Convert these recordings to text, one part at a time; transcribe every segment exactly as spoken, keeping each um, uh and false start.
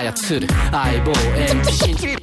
操る相棒エムシー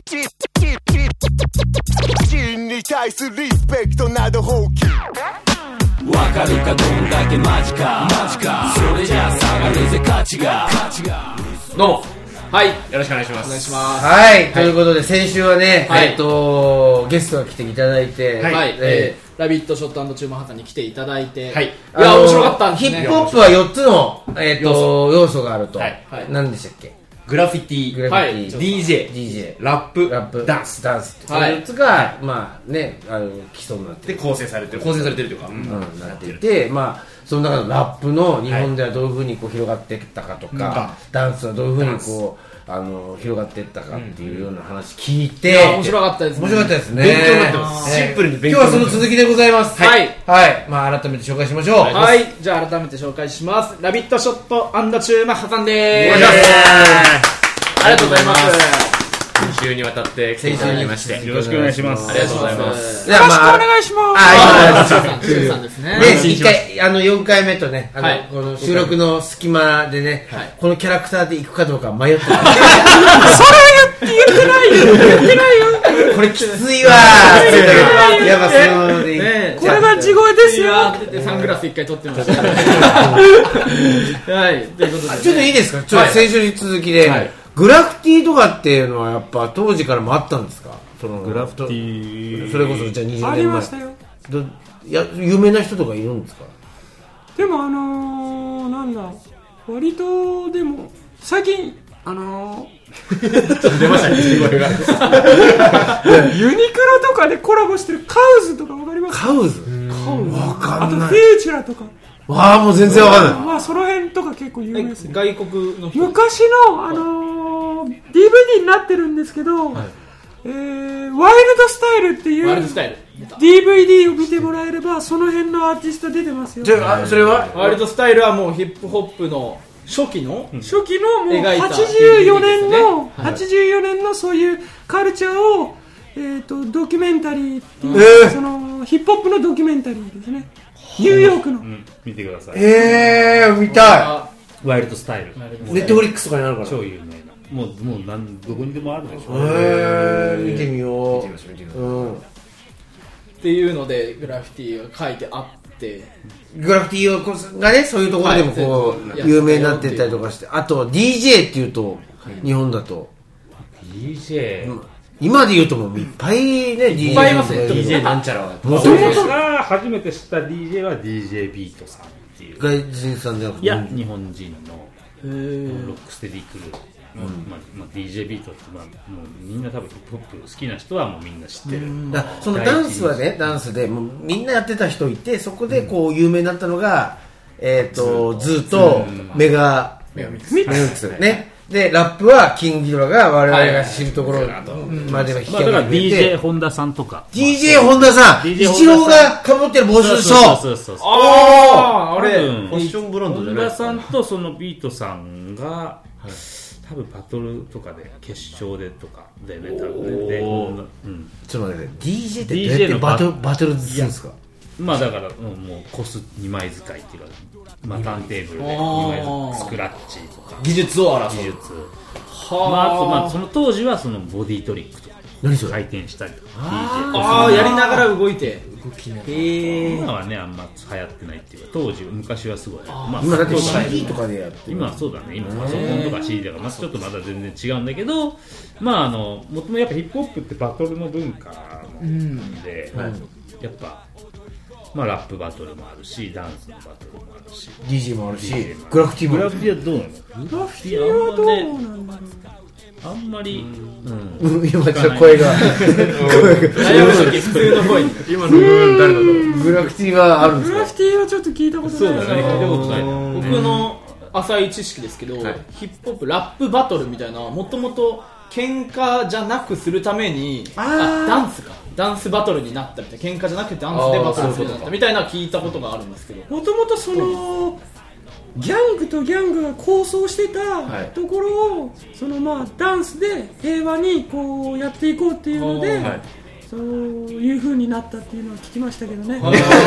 人に対するリスペクトなど放棄わかるかどんだけマジかマジかそれじゃあ下がるぜ価値が価値がどうもはいよろしくお願いしますお願いしますはい、はい、ということで先週はね、 はい、 えっとゲストが来ていただいてはい、はいえーえー、ラビットショット&チューマンハタに来ていただいて、 はい、 いや面白かったんですね。 ヒップホップはよっつの、えー、と要素があると、 はいはい、 何でしたっけ？ グラフィティ、 グラフィティ、 はい、ディージェー、 ディージェー、 ラップ、 ラップ、 ダンス、 ダンスって、 はい、 そのよっつが、はい、まあね、あの基礎になってで構成されてる、構成されてるというか、うん、 うん、なっていて、まあその中のラップの日本ではどういう風にこう広がっていったかとか、はい、ダンスはどういう風にこうあの広がっていったかっていうような話聞いて、 うん、面白かったですね。 面白かったですね。 勉強になってます。シンプルに勉強。 今日はその続きでございます。 はい。 はい。まあ改めて紹介しましょう。 はい。じゃあ改めて紹介します。ラビットショット&チューマンハタンでーす。ありがとうございます。 先週にわたって来ていただきましてよろしくお願いします。 ありがとうございます。 よろしくお願いします。 あ、 チューさんですね。 で、一回あのよんかいめとね、あのこの収録の隙間でね、このキャラクターで行くかどうか迷ってた。 それ言ってないよ。言ってないよ。 これきついわー。やっぱそうで。 これが地声ですよ。サングラス一回取ってました。はい。ということで。 ちょっといいですか？ちょっと先週に続きで。グラフィティとかっていうのはやっぱ当時からもあったんですか？そのグラフィティそれこそじゃあにじゅうねんまえありましたよ。 どいや有名な人とかいるんですか？ でもあのー、なんだ割とでも最近あのー、ちょっと出ましたねこれがユニクロとかでコラボしてるカウズとかわかりますか？ カウズ？ カウズわかんない。 あとフューチュラとか。 わあもう全然わかんない。 まあその辺とか結構有名ですね。 外国の人昔のあのー、ディーブイディー になってるんですけど、はい、えー、ワイルドスタイルっていう ディーブイディー を見てもらえればその辺のアーティスト出てますよ。 じゃあそれはワイルドスタイルはもうヒップホップの初期の、 うん、初期のもうはちじゅうよねんの、ね、はちじゅうよねんのそういうカルチャーを、えー、とドキュメンタリーっていう、えー、そのヒップホップのドキュメンタリーですね。ニューヨークの、うん、 見てください。 えー、見たい。ワイルドスタイル。 ネットフリックスとかにあるから。 超有名な。もうもうなんどこにでもあるでしょ。 えー、見てみよう。見てみましょう見てみましょう。うん。 っていうのでグラフィティが書いてあって、 グラフィティがねそういうところでもこう、はい、有名になってったりとかして、あと ディージェー っていうと、はい、日本だとディージェー。 今で言うともういっぱいね、 いっぱいいますね。 ディージェー なんちゃらは。 もともとが初めて知った ディージェー は ディージェー ビートさんっていう。 外人さんじゃなくて。 いや、日本人のロックステディクルー。うんまあまあ、ディージェー ビートって、まあ、もうみんな多分ヒップホップ好きな人はもうみんな知ってる。 だそのダンスはね、ダンスでもうみんなやってた人いて、そこでこう有名になったのが、えっと、ズーとメガメガミックス。 メガミックスね。でラップはキングギドラが我々が知るところまでは引き上げて、まあ、だからディージェー 本田さんとかディージェー 本田さん、イチローが被ってる帽子でしょ。 そうそうそうそう。 あああれファッションブランドじゃない。本田さんとそのビートさんが、はい、多分バトルとかで決勝でとかでね、多分ね。で、うん、 ちょっと待って、ディージェー ってどうやってバトルバトルするんですか？ まあだから、うん、もうコスにまい使いっていうか、まあ、ターンテーブルでにまいスクラッチとか技術を争う技術、はあ、まあ、あとまあその当時はそのボディトリックとか回転したりとか、 ああやりながら動いて動きながら、 今はねあんま流行ってないっていうか、当時昔はすごい、 まあ、今だって シーディー とかでやってる。 今はそうだね、今パソコンとか シーディー とか、まあ、ちょっとまだ全然違うんだけど、まああのもともとやっぱヒップホップってバトルの文化なんで、うん、やっぱまあ、ラップバトルもあるし、ダンスのバトルもあるし、 ディージェー もあるし、グラフィティもあるし。 グラフィティはどうなの？ グラフィティはどうなんだろう。 あんまり、 うん、今ちょっと声が悩む時普通の声に今の誰だろう。グラフィティはあるんですか？ グラフィティはちょっと聞いたことない。 そうだね、聞いたことない。 僕の浅い知識ですけど、はい、ヒップホップラップバトルみたいな、もともと喧嘩じゃなくするために、あダンスかダンスバトルになったみたいな、喧嘩じゃなくてダンスでバトルするようになったみたいな聞いたことがあるんですけど、 もともとそのギャングとギャングが抗争してたところを、はい、そのまあダンスで平和にこうやっていこうっていうので、はい、 そういう風になったっていうのは聞きましたけどね。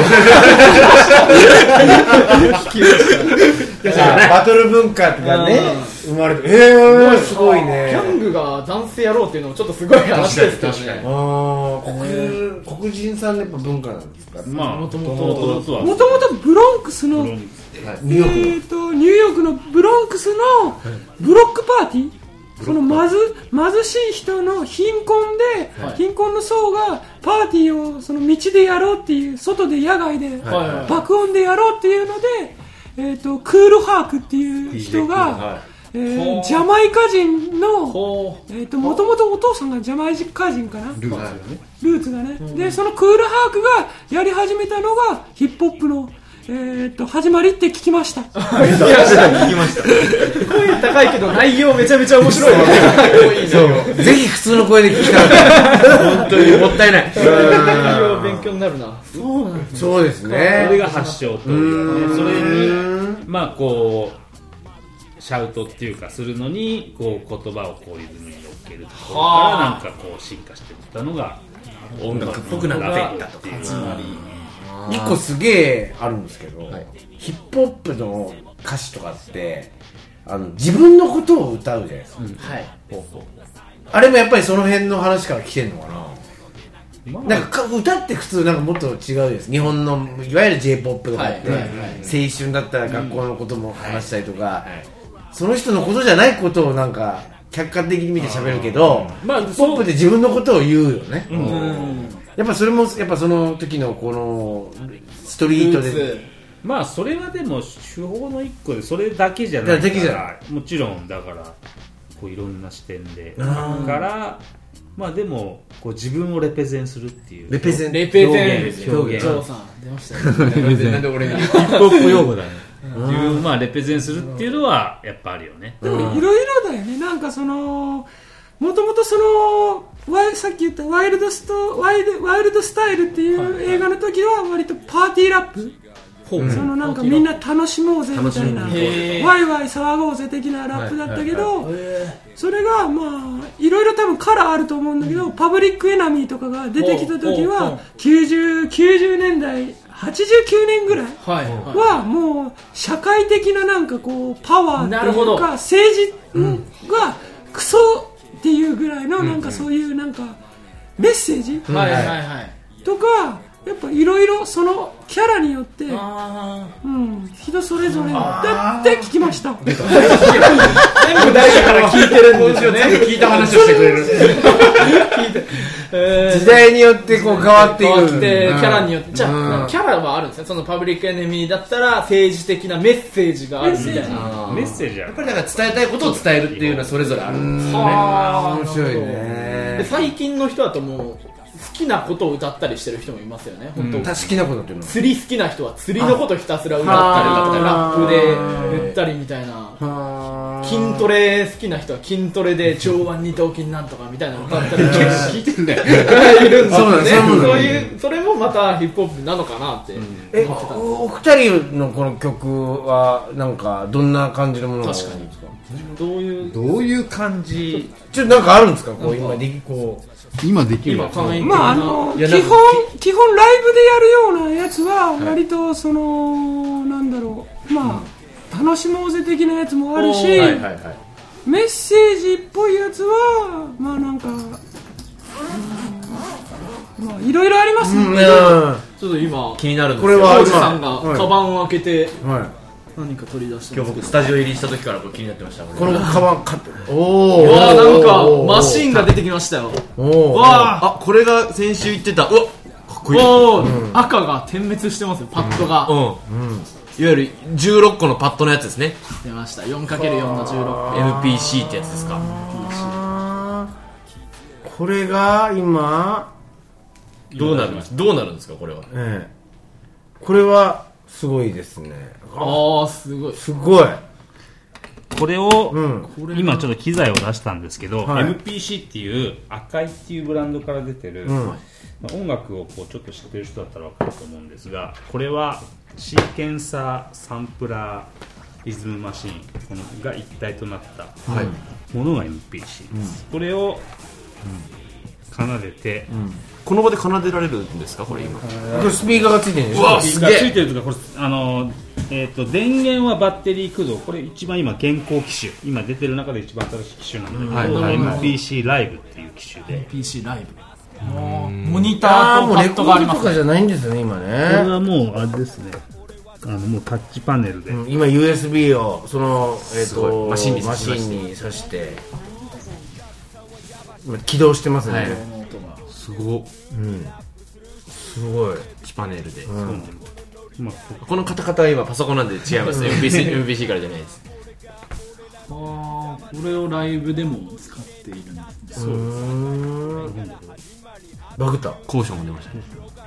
バトル文化がね生まれて、えーすごいね。 ギャングがダンスやろうっていうのもちょっとすごい話ですけどね。 あ黒黒人さんのやっぱ文化なんですか。 まあもともとはもともとブロンクスのニューヨークのえーとニューヨークのブロンクスのブロックパーティー、そのまず貧しい人の貧困で、はい、貧困の層がパーティーをその道でやろうっていう、外で野外で爆音でやろうっていうので、えー、とクールハークっていう人が、はいえー、ジャマイカ人のもともとお父さんがジャマイカ人かな、ルーツがね、ルーツがね、でそのクールハークがやり始めたのがヒップホップのえー、っと始まりって聞きました。 聞きました。 声高いけど内容めちゃめちゃ面白いよね。 そうぜひ普通の声で聞きたかった。本当にもったいない。 内容勉強になるな。そうなんですね。 そうですね。 それが発祥というかね、それにまあこうシャウトっていうかするのにこう言葉をこうリズムに乗っけるところからなんかこう進化していったのが音楽っぽくなっていったっていう。 一個すげえあるんですけど、はい、ヒップホップの歌詞とかってあの自分のことを歌うじゃないですか、うんはい、ほうほうあれもやっぱりその辺の話から来てんのかな、まあ、なんか歌って普通なんかもっと違うです日本のいわゆる J-ポップ とかって、はいはいはい、青春だったら学校のことも話したりとか、うんはいはい、その人のことじゃないことをなんか客観的に見て喋るけど、まあ、ヒップホップで自分のことを言うよね、うんうんやっぱそれもやっぱその時のこのストリートでまあそれはでも手法の一個でそれだけじゃないからもちろんだからこういろんな視点でからまあでもこう自分をレペゼンするっていうレペゼンレペゼン表現ジョーさん出ましたねなんで俺にヒップホップ用語だね自分まあレペゼンするっていうのはやっぱあるよねでもいろいろだよねなんかそのもともとそのさっき言ったワイルドストワイル、ワイルドスタイルっていう映画の時は割とパーティーラップ、うん、そのなんかみんな楽しもうぜみたいなワイワイ騒ごうぜ的なラップだったけど、はいはいはい、それがまあいろいろ多分カラーあると思うんだけど、うん、パブリックエナミーとかが出てきた時はきゅうじゅう、きゅうじゅうねんだいはちじゅうきゅうねんぐらいはもう社会的ななんかこうパワーっていうか政治がクソっていうぐらいのなんかそういうなんかメッセージとかやっぱいろいろそのキャラによって、うん、人それぞれだって聞きました全部誰かから聞いてるんですよね聞いた話をしてくれるえー、時代によってこう変わっていく変わってキャラによってじゃあ、うん、キャラはあるんですねそのパブリックエネミーだったら政治的なメッセージがあるみたいなメッセージやっぱりだから伝えたいことを伝えるっていうのはそれぞれあるんですよね面白いねで最近の人だともう好きなことを歌ったりしてる人もいますよね。 本当、うん、好きなことっていうの釣り好きな人は釣りのことひたすら歌ったりだとかラップで言ったりみたいな筋トレ好きな人は筋トレで上腕二頭筋なんとかみたいなの歌ったり聞いてんだよいるんですよねそういうそれもまたヒップホップなのかなって思ってたんです、 うん、お二人のこの曲はなんかどんな感じのものが確かにどういうどういう感じちょっとなんかあるんですかこう今でこう今できる今まああの基本基本ライブでやるようなやつは割とその、はい、なんだろうまあ、うん、楽しもうぜ的なやつもあるし、はいはいはい、メッセージっぽいやつはまあなんか、うん、まあいろいろありますね、うん、 ちょっと今気になるんですよこれはおじさんがカバンを開けて、はい何か取り出して今日僕スタジオ入りした時から気になってましたこのカバン買っておーわーなんかマシンが出てきましたよおわあこれが先週言ってたうわかっこいいお、うん、赤が点滅してますよパッドが、うんうん、 いわゆるじゅうろっこのパッドのやつですね出ました よんかけるよん のじゅうろっこエムピーシー ってやつですかこれが今どうなるんですどうなるんですかこれは、 ええ、これはすごいですねああすごいすごいこれを、うん、今ちょっと機材を出したんですけど、はい、エムピーシー っていう赤いっていうブランドから出てる、うんまあ、音楽をこうちょっと知ってる人だったら分かると思うんですがこれはシーケンサーサンプラーリズムマシンこのが一体となったものが エムピーシー です、うん、これを、 奏でて、うん、 この場で奏でられるんですかこれ今。これスピーカーがついてるんですか。スピーカーがついてるというか、これあの、えー、と電源はバッテリー駆動。これ一番今現行機種、今出てる中で一番新しい機種なんだけど、はい、エムピーシー ライブっていう機種でエムピーシー ライブ、モニターとパッドがあります、ね、 レコードとかじゃないんですよね今ね。 これはもうあれですね、あのもうタッチパネルで、 うん、今 ユーエスビー をその、えー、とマシンにマシンに挿して今起動してますね、はい、 すごっ、 うん、すごいタッチパネルで、 うんまあ、このカタカタは今パソコンなんで違います。 エムピーシー, エムピーシー からじゃないです。 あこれをライブでも使っているんですね。そうですね。 バグった高所も出ましたね、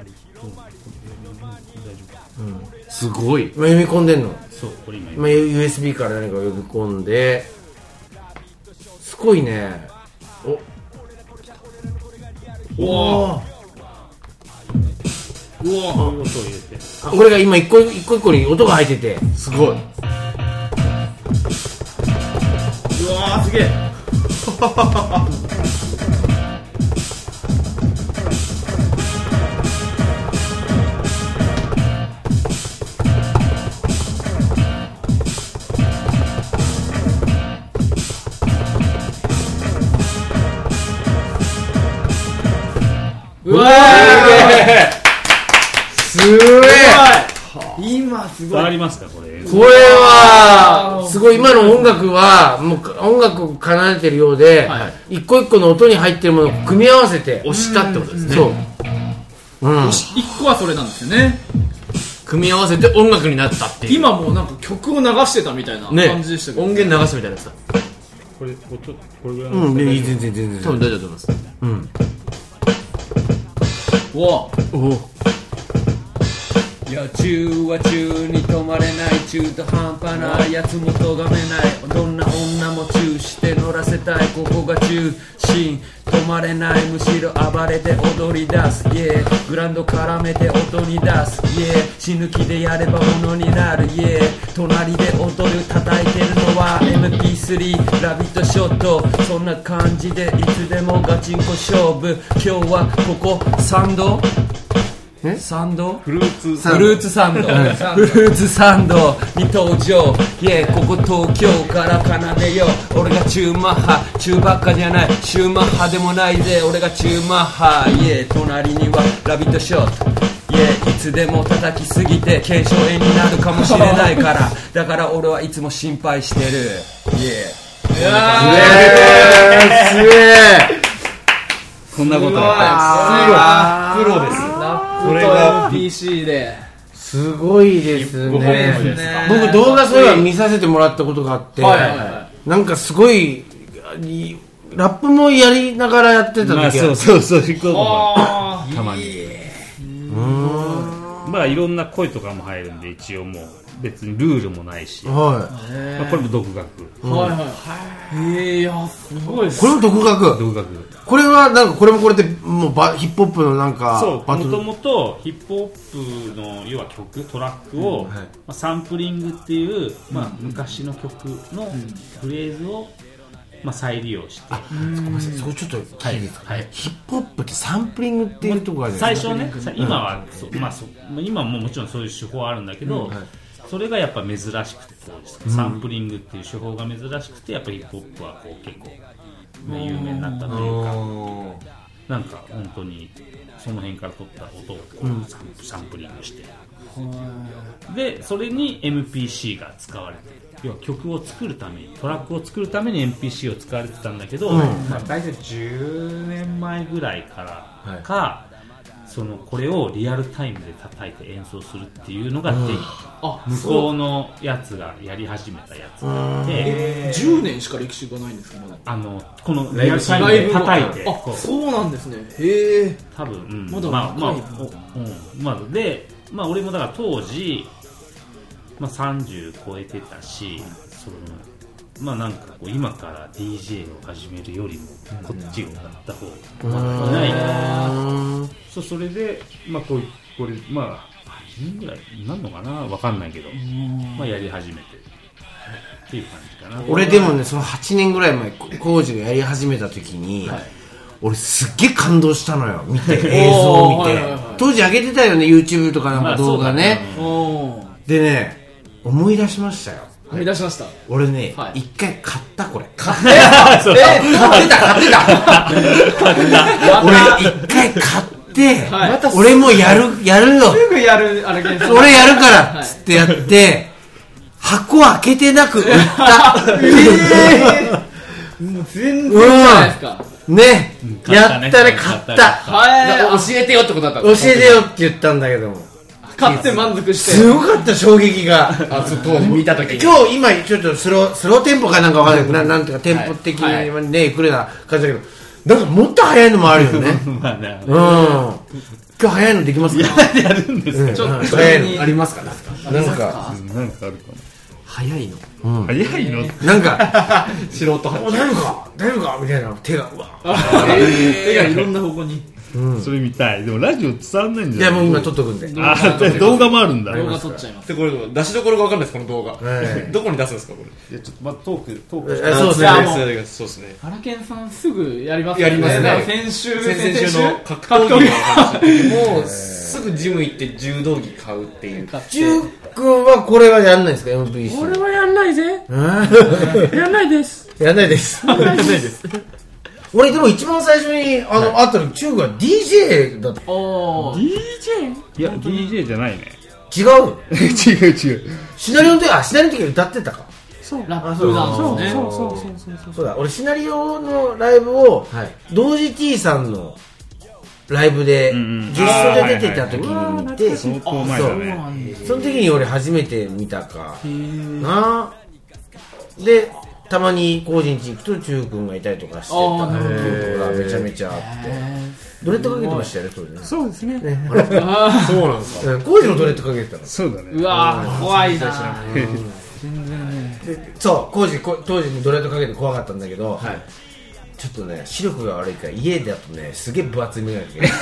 うん、 すごい今読み込んでんの。 そうこれ今ユーエスビー から何か呼び込んで、すごいね。おおうわー、音を入れて、 あこれが今一個一個一個に音が入っててすごい。うわーすげえうわーすごい。 今すごい。 伝わりますかこれ。 これはすごい。今の音楽はもう音楽を奏でてるようで、はい、一個一個の音に入ってるものを組み合わせて押したってことですね。 そう。うん。 一個はそれなんですよね。 組み合わせて音楽になったっていう。 今もうなんか曲を流してたみたいな感じでしたけど、 ね、音源流すみたいなやつだ。 これこれこれぐらいの。うん。全然全然多分大丈夫だと思います。 うん。 うわお。 いや中は中に止まれない、中途半端なやつも咎めない、どんな女もチューして乗らせたい、ここが中心止まれない、むしろ暴れて踊り出す、yeah、グランド絡めて音に出す、yeah、死ぬ気でやればものになる、yeah、隣で踊る叩いてるのは エムピースリー ラビットショット、そんな感じでいつでもガチンコ勝負、今日はここサンドサンドフルーツサンドフルーツサンドフルーツサンドに登場、イエーここ東京から奏でよ、俺が中マッハ、中ばっかじゃない、中マッハでもないぜ、俺が中マッハ、イエー隣にはラビットショット、イエーいつでも叩きすぎて腱鞘炎になるかもしれないから、だから俺はいつも心配してる、イエーすげーすげーこんなことがプロです。 これがエムピーシー ですごいですね。僕動画そういえば見させてもらったことがあって、はいはいはい、なんかすごいラップもやりながらやってた時は、まあ、 そうそうそうたまにうんまあいろんな声とかも入るんで、一応もう別にルールもないし、 はいまあ、これも独学、 はいはいはい、へえ、いやすごいです。 これも独学独学これはなんかこれもこれでもうバヒップホップのなんかそうもともとヒップホップの要は曲トラックを、うんはいまあ、サンプリングっていう、まあ、昔の曲のフレーズを、まあ、再利用して、 あ、ごめんなさい、そこちょっと聞いていいですか、はいはい、ヒップホップってサンプリングっていうところがある最初ね、今はそう、まあ、そう今ももちろんそういう手法あるんだけど、うんはい、それがやっぱ珍しくて当時、うん、サンプリングっていう手法が珍しくて、やっぱヒップホップはこう結構有名になったというか、なんか本当にその辺から取った音をこう、うん、サ, ンサンプリングして、でそれに エムピーシー が使われて、要は曲を作るためにトラックを作るために エムピーシー を使われてたんだけど、うんまあ、大体じゅうねんまえぐらいからか、はい、そのこれをリアルタイムで叩いて演奏するっていうのができ、うん、あ向こうのやつがやり始めたやつがあって、 えー、じゅうねんしか歴史がないんですか、まだあのこのリアルタイムで叩いて、 あそうなんですね、へえ、 多分、うん、 まだまあまあ、うんまあ、で、まあ、俺もだから当時、まあ、さんじゅう超えてたし、そのまあなんかこう今から ディージェー を始めるよりもこっちをやった方がまだないから、そうそれでまあこうこれまあはちねんぐらいなんのかなわかんないけど、まあやり始めてっていう感じかな。 俺でもねそのはちねんぐらい前コージがやり始めた時に、はい、 俺すっげえ感動したのよ見て映像を見て、はいはいはい、当時上げてたよね YouTube とかなんか動画ね、まあ、でね思い出しましたよ思い出しました俺ね一、はい、回買ったこれ買ってえ買ってた買ってた俺一回買って、はい、俺もやるやるよすぐやるあれ俺やるからっつってやって、はい、箱開けてなく売ったえー、もう全然じゃないですか、 うん、ね、うん、やったね買った、 はい、 教えてよってことだった教えてよって言ったんだけども買って満足してすごかった衝撃があそこ見た時に今日今ちょっとスロースローテンポかなんかわかんないけど、な, なんていうかテンポ的にね、はい、来るような感じだけどなんかもっと早いのもあるよねまあね、うん、今日早いのできますかやるんですか、 うん、 ちょっと早いのありますかなんかなんかなんかあるかな早いの、 うん、早いのなんか素人大丈夫か大丈夫かみたいな手がうわ手がいろんな方向にうん、それ見たいでもラジオ伝わんないんじゃないいやもう今撮っとくんであ動画もあるんだ動画撮っちゃいますでこれ出しどころが分かんないですこの動画、はい、どこに出すんですかこれいやちょっとまあトークトークえそうですねそうですねアラケンさんすぐやりますねやりますね先週先々週の格闘技の話もうすぐジム行って柔道着買うっていうジュー君はこれはやんないですか エムピーシー俺はやんないぜやんないですやんないですやんないです俺でも一番最初にあの、はい、会ったの中国は ディージェー だった。 ディージェー？ いや ディージェー じゃないね。 違う違う違う。 シナリオの時あシナリオの時歌ってたか。 そうラップなんですね。 そうそうそうそうそうそうだ俺シナリオのライブを、はい、同時 T さんのライブで、うんうん、ゲストで出てた時に見て、 相当前だね。 その時に俺初めて見たかな。で。たまに工事に行くと中君がいたりとかしてたっていうのがめちゃめちゃあってドレッドかけてましたよねそれねそうですねねそうなんですか工事もドレッドかけてたのそうだねうわー怖いな全然ねそう工事当時にドレッドかけて怖かったんだけど、はい、ちょっとね視力が悪いから家だとねすげえ分厚い眼鏡か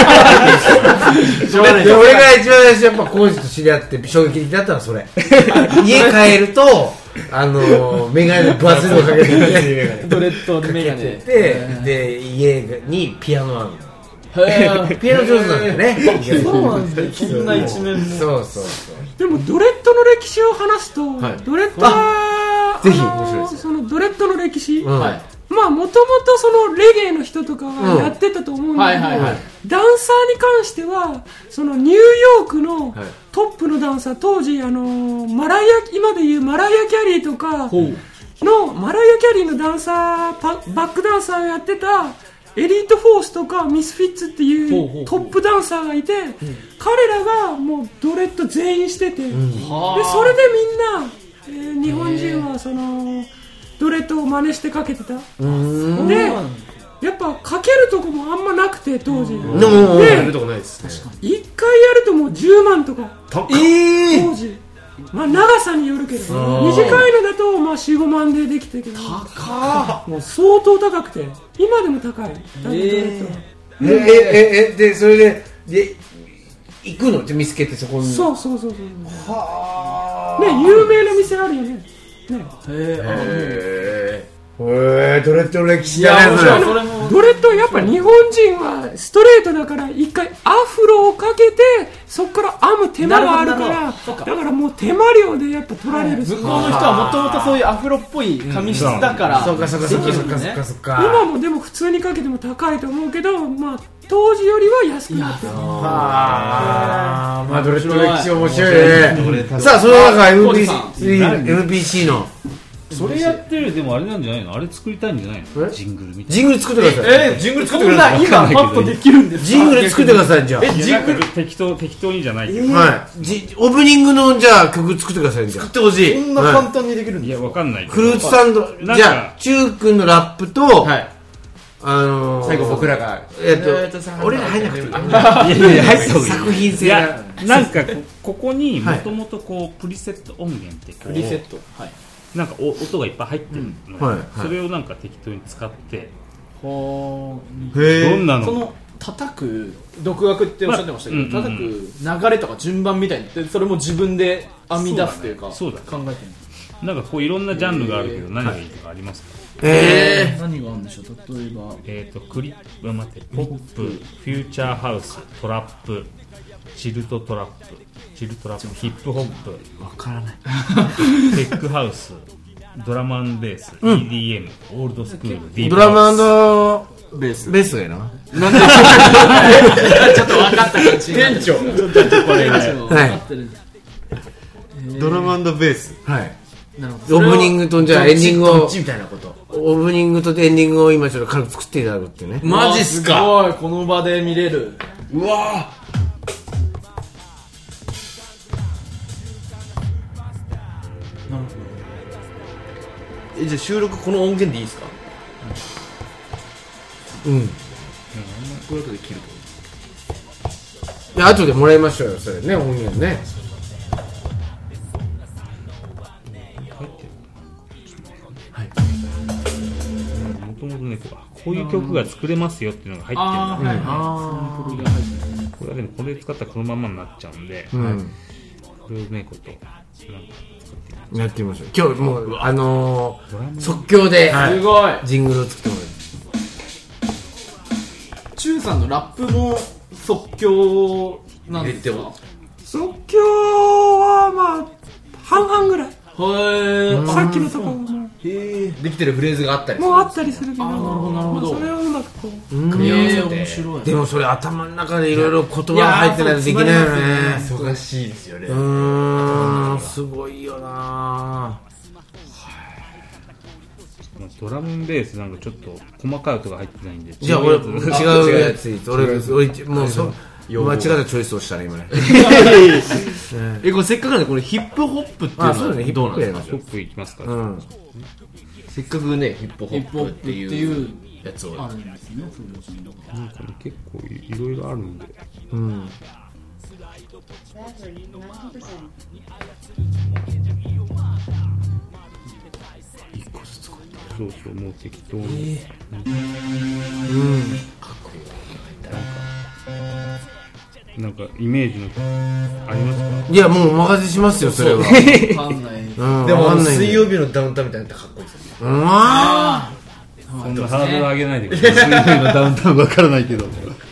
けて俺が一番最初やっぱ工事と知り合って衝撃的だったのはそれ家帰るとあのー、メガネ分厚いのかけてドレッドメガネでで家にピアノあるのピアノ上手なんだよねそうなんですねそんな一面もそうそうそうでもドレッドの歴史を話すと、はい、ドレッドはぜひ面白いですそのドレッドの歴史、 うんはいまあもともとそのレゲエの人とかはやってたと思うんだけど、うんはいはいはい、ダンサーに関してはそのニューヨークのトップのダンサー当時あのマライア今でいうマライア・キャリーとかのマライア・キャリーのダンサーバックダンサーをやってたエリートフォースとかミスフィッツっていうトップダンサーがいて、うん、彼らがもうドレッド全員してて、うん、でそれでみんな、えー、日本人はそのドレッドを真似してかけてたでやっぱかけるとこもあんまなくて当時でやるとこないですいっかいやるともうじゅうまんとかえー、当時まあ長さによるけど短いのだとまあ よん、ごまんでできたけど高もう相当高くて今でも高いドレッドはえー、えええでそれでで行くのって見つけてそこにそうそうそうそうはあね有名な店あるよねね、 へーへードレッドの歴史だねドレッドはやっぱ日本人はストレートだから一回アフロをかけてそこから編む手間があるからだからもう手間料でやっぱ取られる向こうの人はもともとそういうアフロっぽい髪質だから、うん、 そうかそうかそうかそうかそうか今もでも普通にかけても高いと思うけどまあ当時よりは安くなってるはあまあドレッドの歴史面白いねさあその中 エムピーシー のそれやってるでもあれなんじゃないのあれ作りたいんじゃないのジングルみたいなジングル作ってくださいえー、ジングル作ってください今パッとできるんですかジングル作ってくださいじゃあえジングル適当適当にじゃないけど、 えー、はいじオープニングのじゃあ曲作ってくださいじゃあ作ってほしいそんな簡単にできるんですか、はい、いやわかんないけどフルーツサンドじゃあチュー君のラップと、はいあのー、 最後僕らがえっと俺ら入んなくていいいやいや入った方がいい作品性がなんかここにもともとこうプリセット音源ってこうプリセットはいなんか音がいっぱい入ってるの、うんはいはい、それをなんか適当に使ってはへどんなのその叩く独学っておっしゃってましたけど、まあうんうんうん、叩く流れとか順番みたいにそれも自分で編み出すというかそうだ、ね、 考えてるなんかこういろんなジャンルがあるけど何がいいとかありますか？ えー、何があるんでしょう。例えばえっとクリップ待ってポップ、フューチャーハウス、トラップ、チルトトラップ、チルトラップ、ヒップホップ、 わからない。 テックハウス、ドラム&ベース、うん、イーディーエム、オールドスクール、ディープドラムハウス、 ベースベースやな。 なんでちょっと分かった感じ。店長。ちょっとこれが分かってる。 ドラム&ベース。 はい。オープニングとじゃあエンディングをどっちみたいなこと。 オープニングとエンディングを今ちょっと軽く作っていただくっていうね。 マジっすか。 すごい、この場で見れる。 うわー。なるほど。え、じゃあ収録この音源でいいですか？ うん。うん。 こういうことで切ると。 いや、後でもらいましょうよ、それね、音源ね。 もともとね、こういう曲が作れますよっていうのが入ってるんだ。 あー、はい、あー、これが入ってる。 これだけどこれ使ったらこのままになっちゃうんで、 うん、 これをね、ことなんかやってみましょう。今日もうあのー、即興で、 はい、すごいジングルを作ってもらう。 チュウさんのラップも即興なんですか？ 即興はまあ半々ぐらい。 へー、 さっきのところもへー、できてるフレーズがあったりする。 もうあったりするけど、 あ、なるほどなるほど、 まあ、それをうまくこう組み合わせて、 面白い。 でもそれ頭の中でいろいろ言葉が入ってないとできないよね。 忙しいですよね。 うーん、すごいよな。 ドラムベースなんかちょっと細かい音が入ってないんで、 じゃあ俺違うやついい。俺俺もうそう間違ったチョイスをしたね今ね。 え、これせっかくなんでこれヒップホップっていうのはどうなんですか？ ヒップホップいきますか？ うん、 せっかくねヒップホップっていうやつをあるんですね。 なんかね結構いろいろあるんで、 うん。 一個ずつこうやってそうそうもう適当に、 えー、うん、 かっこいい。 なんかなんかイメージのありますか？ いやもうお任せしますよそれは。 分かんない。 うん、 でも水曜日のダウンタウンみたいなのってかっこいいですよね。 うわそんなハードル上げないでください。水曜日のダウンタウンわからないけど。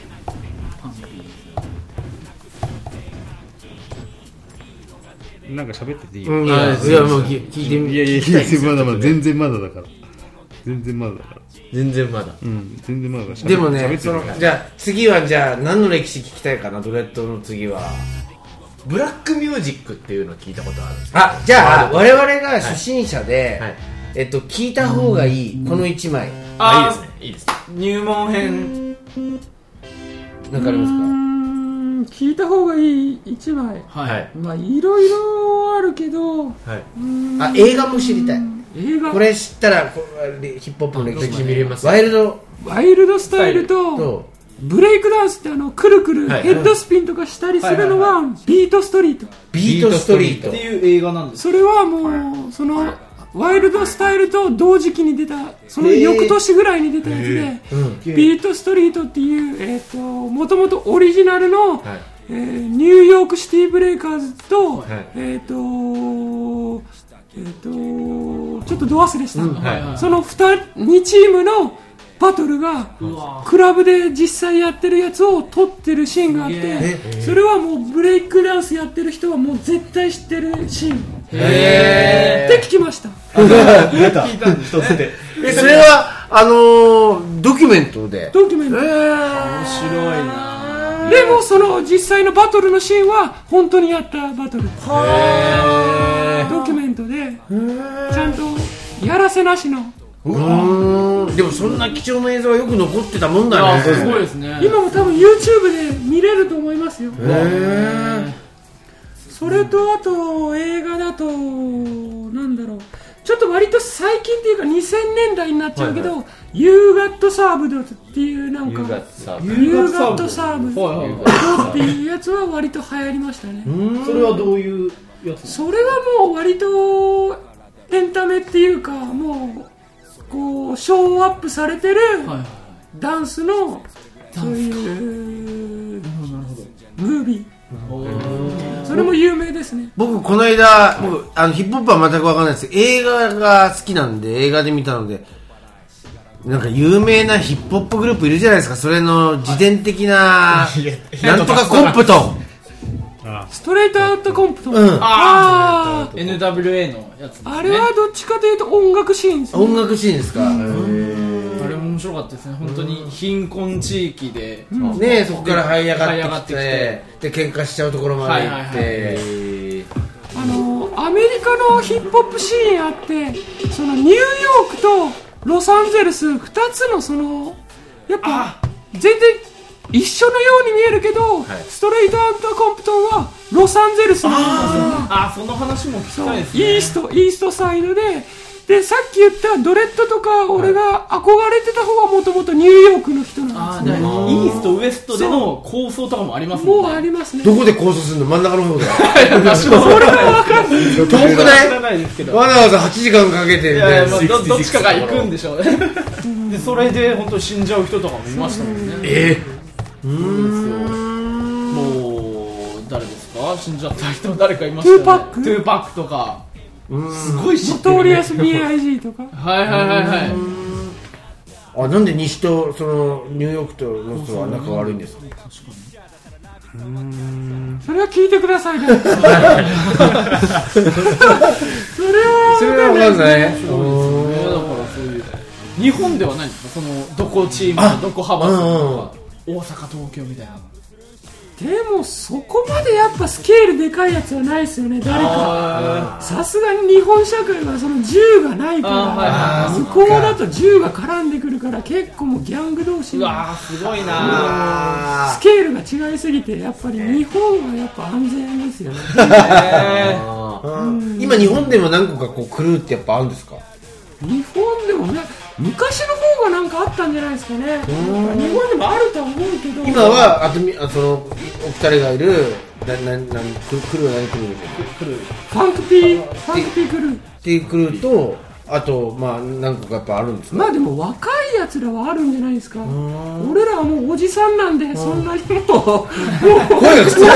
なんか喋ってていい？ うん、いやいやもう聞いてみ。 いやいやいやまだまだ全然まだだから。全然まだだから。 全然まだ。 うん、全然まだだ。 でもね、そのじゃあ次はじゃあ何の歴史聞きたいかな。ドレッドの次はブラックミュージックっていうのを聞いたことあるんですか？ あ、じゃあ我々が初心者で、はいはい、えっと聞いた方がいいこの一枚。 あ、いいですね。いいですね。 入門編なんかありますか？ 聞いた方がいい一枚。 はい。 まあいろいろあるけど、はい、 あ、映画も知りたい。 映画これ知ったらこれヒップホップの歴史見れます。ワイルドワイルドスタイルとブレイクダンスってあのくるくるヘッドスピンとかしたりするのはビートストリート。 ビートストリートっていう映画なんです。 それはもうそのワイルドスタイルと同時期に出たその翌年ぐらいに出たやつで、ビートストリートっていうえっともともとオリジナルの、はい、えー、ニューヨークシティブレイカーズと、はい、えっとえっとちょっとど忘れした、うん、はいはい、その 2, にチームのバトルがクラブで実際やってるやつを撮ってるシーンがあって、それはもうブレイクダンスやってる人はもう絶対知ってるシーンって聞きました。 出た聞いたんです一つで。 え、それはあのー、ドキュメントでドキュメント、 えー、面白いな。 でもその実際のバトルのシーンは本当にやったバトル、ドキュメントでちゃんとやらせなしの。 うーん、でもそんな貴重な映像はよく残ってたもんだね。 すごいですね。 今も多分 YouTube で見れると思いますよ。へそれとあと映画だとなんだろう、ちょっと割と最近っていうかにせんねんだいになっちゃうけど、はいはい、You Got Served っていうなんか You Got Served っていうやつは割と流行りましたね。 それはどういうやつ？ それはもう割とエンタメっていうかもうこうショーアップされてるダンスのそういうムービー。 それも有名ですね。 僕この間僕あのヒップホップは全く分かんないですけど映画が好きなんで映画で見たのでなんか有名なヒップホップグループいるじゃないですか。それの自伝的ななんとかコンプトンストレートアウトコンプトン、 うん、 ああエヌダブリューエー のやつですね。 あれはどっちかというと音楽シーンですね。 音楽シーンですか。 あれ面白かったですね。本当に貧困地域で、 うん、ねそこから這い上がってきて、 這い上がってきてで喧嘩しちゃうところまで行って、はいはいはい、 あのアメリカのヒップホップシーンあってそのニューヨークとロサンゼルスふたつのそのやっぱ全然一緒のように見えるけど、はい、ストレートアウトコンプトンはロサンゼルスなんですよね。 ああその話も聞きたいですね。 イーストイーストサイドででさっき言ったドレッドとか俺が憧れてた方はもともとニューヨークの人なんですよ、ね、 あイーストウエストでの構想とかもありますもんね。 もうありますね。 どこで構想するの？真ん中の方だそれは分かんない遠くない？ 知らないですけどわざわざはちじかんかけてみたいな。 いやいや、まあ、ど, どっちかが行くんでしょうねでそれで本当に死んじゃう人とかもいましたもんね。 えー、うーんもう誰ですか？死んじゃった人誰かいましたよね。 トゥーパックトゥーパックとかすごい知ってる、ね、 ノトリアス ビーアイジー とかはいはいはいはい。 あなんで西とそのニューヨークとの人は仲悪いんですか？ うーんそれは聞いてくださいねそれはそれは分かんない。 だからそういう日本ではないんですか？そのどこチームのどこ派閥とか大阪東京みたいな。 でもそこまでやっぱスケールでかいやつはないですよね。誰かさすがに日本社会はその銃がないから向こうだと銃が絡んでくるから結構もうギャング同士うわすごいなスケールが違いすぎてやっぱり日本はやっぱ安全ですよね今日本でも何個かこうクルーってやっぱあるんですか？ 日本でもね昔の方がなんかあったんじゃないですかね。日本でもあるとは思うけど今はあとあそのお二人がいるなななクルーは何クルークルーファンクピーファンクピークルーっていうクルーとあとまあ何個かやっぱあるんですか？ まあでも若いやつらはあるんじゃないですか。俺らはもうおじさんなんでそんなにもう声がきつい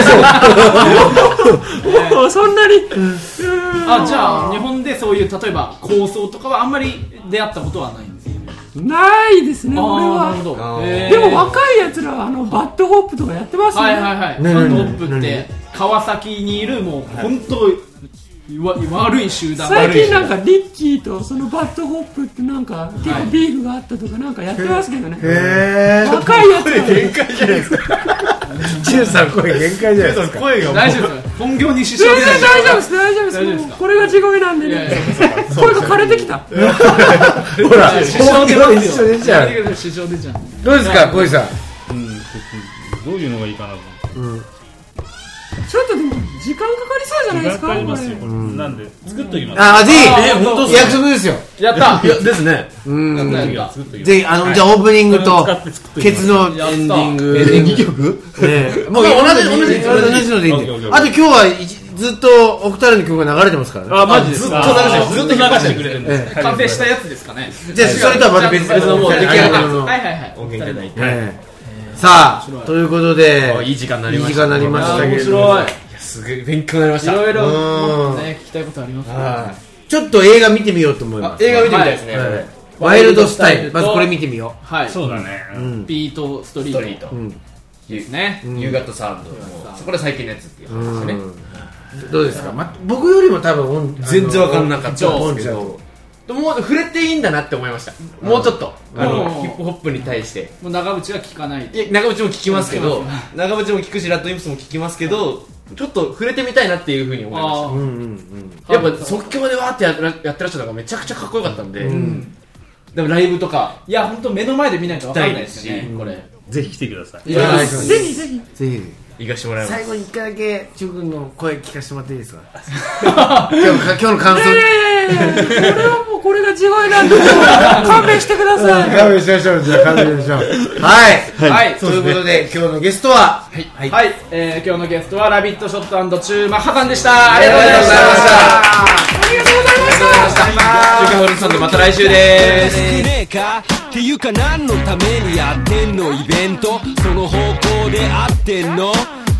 もうそんなにあじゃあ日本でそういう例えば構想とかはあんまり出会ったことはないんですよ。 ないですね俺は。でも若いやつらはあのバッドホップとかやってますね。 はいはいはい。バッドホップって川崎にいるもう本当悪い集団。 最近なんかリッキーとそのバッドホップってなんか結構ビーフがあったとかなんかやってますけどね。 へー若いやつ声限界じゃないですか。ジュンさん声限界じゃないですか。 声が大丈夫です。本業に支障出ない。 大丈夫です大丈夫です。大丈夫です。これが地声なんでね。声が枯れてきた。ほら支障出ますよ。 一緒出ちゃう。 支障出ちゃう。 どうですか小井さん。 どういうのがいいかなと思って。 ちょっとでも時間かかりそうじゃないですか。 かかりますよこれ。なんで作っときます。 あ、ぜひ約束ですよ。 やった。 ですね。うん。 やった。 ぜひあのじゃあオープニングとケツのエンディング。エンディング曲？ね。もう同じ同じ同じのでいいんで。あと今日はずっとお二人の曲が流れてますからね。 あ、マジですか。 ずっと流してずっと流してくれるんです。 完成したやつですかね。 じゃあそれとはまた別のもう出来上がったの。 はいはいはい。 音源いただいて。 さあということでいい時間になりました。 いい時間になりましたけど。 面白い。 すごい勉強になりました。 いろいろもっとね聞きたいことありますね。 ちょっと映画見てみようと思います。 映画見てみたいですね。 ワイルドスタイル。まずこれ見てみよう。はい。 そうだね。 ビートストリート。ですね。 ユーガットサウンド。そこで最近のやつっていう話ですね。 どうですか？僕よりも多分全然わかんなかったんですけど。もう触れていいんだなって思いました。もうちょっとあのヒップホップに対して。 もう長渕は聞かない。 いや長渕も聞きますけど、長渕も聞くしラッドインプスも聞きますけど、ちょっと触れてみたいなっていうふうに思いました。やっぱ即興でわーってやってらっしゃるのがめちゃくちゃかっこよかったんで。でもライブとかいや本当目の前で見ないとわかんないですよねこれ。 ぜひ来てください。 ぜひぜひぜひ。 行かしてもらいます。 最後に一回だけチュウ君の声聞かせてもらっていいですか？今日今日の感想。 いやいやいやこれはもうこれが地声なんで勘弁してください。 勘弁しましょう。じゃあ勘弁しましょう。はいはいということで今日のゲストははいはい今日のゲストはラビットショット&チューマハさんでした。ありがとうございました。 ありがとうございました。 中華ホールさんでまた来週です。 っていうか何のためにやってんのイベントその方向で合ってんの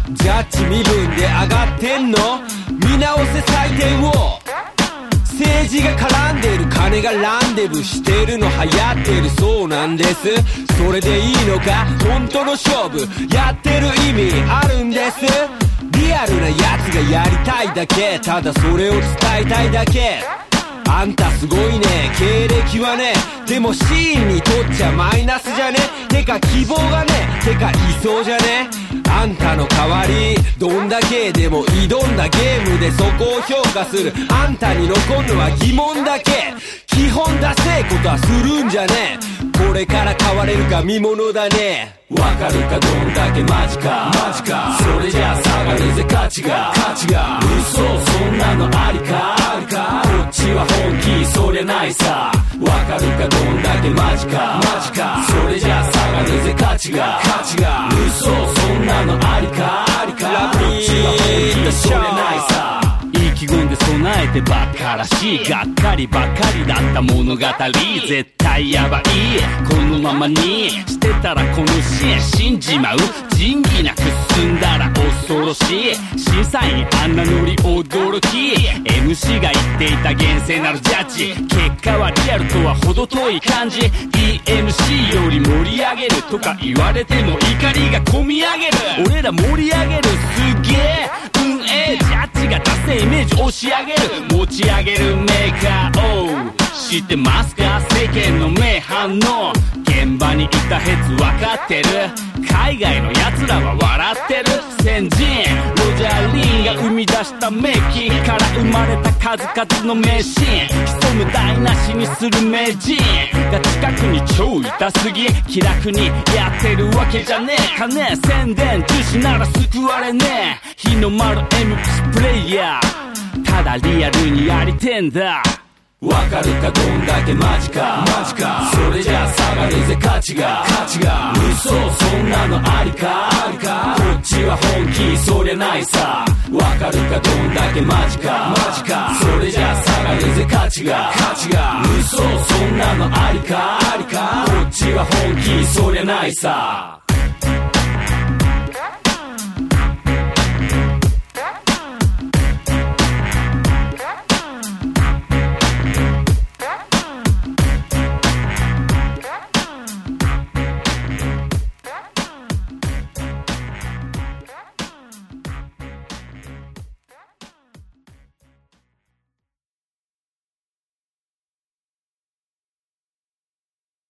ジャッジ身分で上がってんの？見直せ採点を。政治が絡んでる、金がランデブしてるの流行ってる、そうなんです。それでいいのか？本当の勝負やってる意味あるんです。リアルなやつがやりたいだけ、ただそれを伝えたいだけ。あんたすごいね、経歴はね、でもシーンにとっちゃマイナスじゃね。てか希望がね、てかいそうじゃね。あんたの代わりどんだけでも挑んだゲームでそこを評価する。あんたに残るのは疑問だけ。基本ダセえことはするんじゃねえ。これから変われるか見ものだね。 わかるかどんだけマジかマジか、それじゃ下がるぜ価値が価値が。嘘そんなのありかありか、こっちは本気そりゃないさ。わかるかどんだけマジかマジか、それじゃ下がるぜ価値が価値が。嘘そんなのありかありか、こっちは本気そりゃないさ。意気込んで備えてばっからしい、がっかりばっかりだった物語、絶対やばいこのままにしてたらこのシーン死んじまう。仁義なく進んだら恐ろしい。審査員あんなノリ驚き、 エムシー が言っていた厳正なるジャッジ、結果はリアルとは程遠い感じ。 ディーエムシー より盛り上げるとか言われても怒りがこみ上げる。俺ら盛り上げるすげえ運営、ジャッジが出せイメージ押し上げる、持ち上げるメーカーを知ってますか？世間の名反応、現場にいたヘッズ分かってる。海外の奴らは笑ってる。先人ロジャー・リーンが生み出した名機から生まれた数々の名シーン、潜む台無しにする名人が近くに超痛すぎ、気楽にやってるわけじゃねえかね。宣伝重視なら救われねえ。日の丸 エムシー プレイヤー、ただリアルにやりてんだ。わかるかどんだけマジかマジか、それじゃ下がるぜ価値が価値が。嘘そんなのありかありか、こっちは本気そりゃないさ。わかるかどんだけマジかマジか、それじゃ下がるぜ価値が価値が。嘘そんなのありかありか、こっちは本気そりゃないさ。